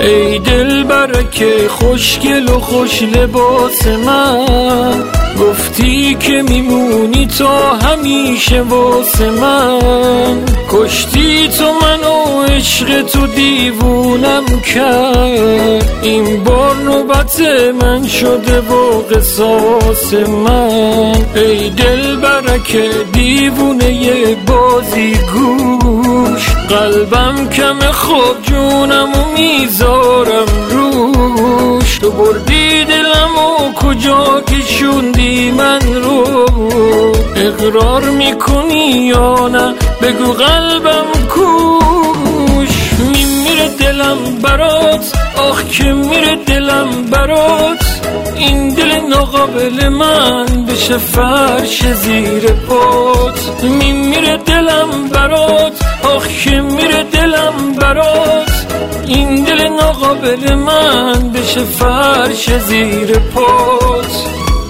ای دل برکه خوشگل و خوش لباس من، گفتی که میمونی تا همیشه واسه من. کشتی تو منو عشق تو دیوونم کرد، این بار نوبت من شده و قصاص من. ای دل برکه دیوونه بازی گوش، قلبم کم خواب جونم و میذارم روش. تو بردی دلم و کجا کشوندی من رو، اقرار میکنی یا نه بگو قلبم کوش. میره دلم برات، آخ که میره دلم برات، این دل ناقابل من بشه فرش زیر پات. میره دلم برات، آخ که میره دلم برات، این دل ناقابل من بشه فرش زیر پات.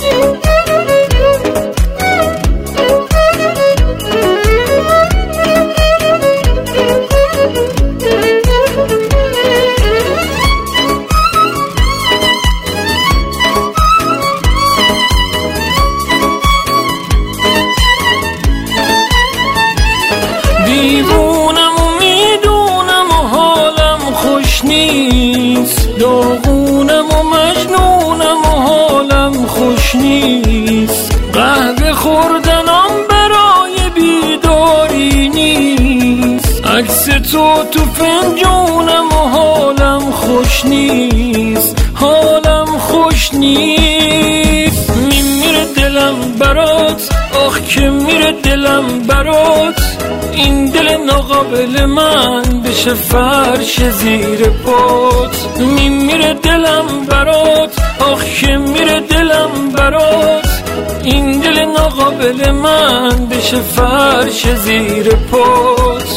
دیوونم و میدونم و حالم خوش نیست، داغونم و مجنونم و حالم خوش نیست. قهوه خوردنم برای بیداری نیست، عکس تو فنجونم و حالم خوش نیست، حالم خوش نیست. میره دلم برات، آخ که میره دلم برات، این دل ناقابل من بشه فرش زیر پات. میره دلم برات، آخ که میره دلم برات، این دل ناقابل من بشه فرش زیر پات.